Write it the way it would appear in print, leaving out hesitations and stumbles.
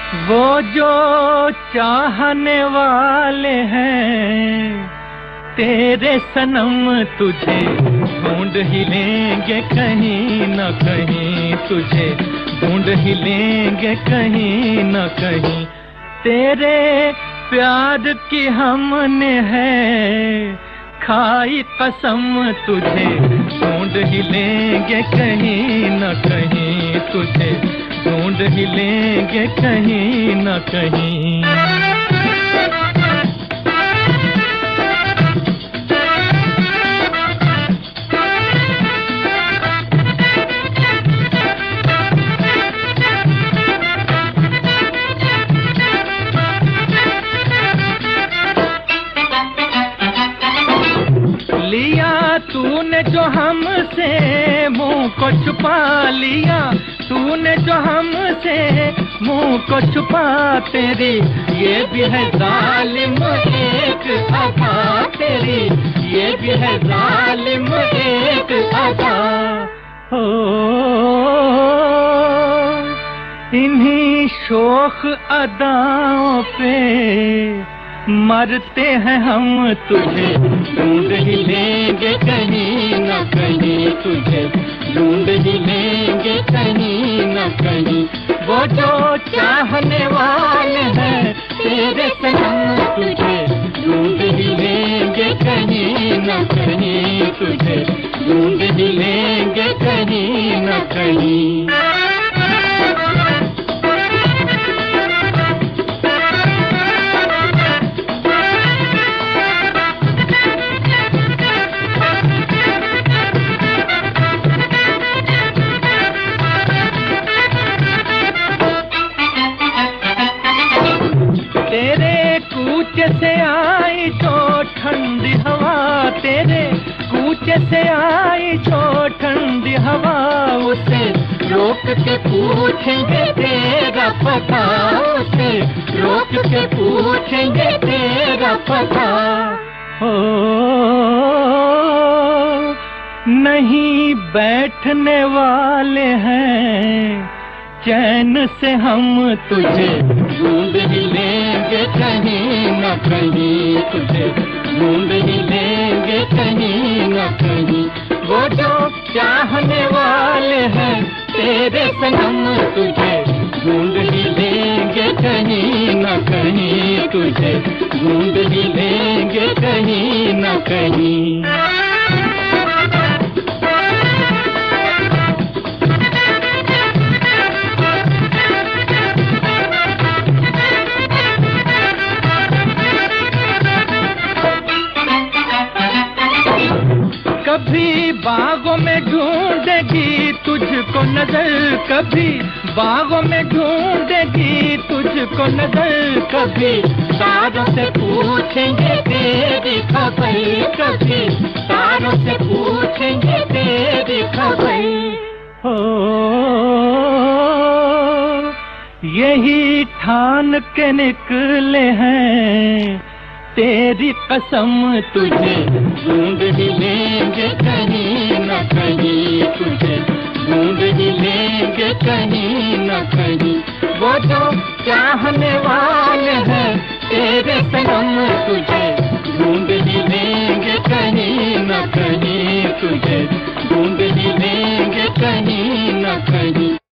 वो जो चाहने वाले हैं तेरे सनम तुझे ढूंढ ही लेंगे कहीं न कहीं, तुझे ढूंढ ही लेंगे कहीं न कहीं। तेरे प्यार की हमने है खाई कसम, तुझे ढूंढ ही लेंगे कहीं न कहीं, तुझे ढूंढ ही लेंगे कहीं न कहीं। लिया तूने जो हमसे मुंह को छुपा लिया, तूने जो हमसे मुंह को छुपा, तेरी ये भी है जालिम एक अदा, तेरी ये भी है जालिम एक अदा। हो इन्हीं शोख अदाओं पे मरते हैं हम, तुझे ढूंढ ही लेंगे कहीं न कहीं, तुझे ढूंढ ही लेंगे कहीं न कहीं। वो जो चाहने वाले हैं तेरे सनम, तुझे ढूंढ ही लेंगे कहीं न कहीं, तुझे ढूंढ ही लेंगे कहीं न कहीं। कूचे से आई जो ठंडी हवा, तेरे कूचे से आई जो ठंडी हवा, उसे रोक के पूछेंगे तेरा पता, उसे रोक के पूछेंगे तेरा पता। हो नहीं बैठने वाले हैं चैन से हम, तुझे ढूंढ ही लेंगे कहीं न कहीं, तुझे ढूंढ ही लेंगे कहीं न कहीं। वो जो चाहने वाले हैं तेरे सनम, तुझे ढूंढ ही लेंगे कहीं न कहीं, तुझे ढूंढ ही लेंगे कहीं न कहीं। कभी बागों में ढूंढेगी तुझको नजर, कभी बागों में ढूंढेगी तुझको नजर, कभी तारों से पूछेंगे तेरी खबर, कभी तारों से पूछेंगे तेरी खबर। हो यही ठान के निकले हैं तेरी कसम, तुझे ढूंढ ही लेंगे कहीं न कहीं, तुझे ढूंढ ही लेंगे कहीं न कहीं। वो जो चाहने वाले हैं तेरे सनम, तुझे ढूंढ ही लेंगे कहीं न कहीं, तुझे ढूंढ ही लेंगे कहीं न कहीं।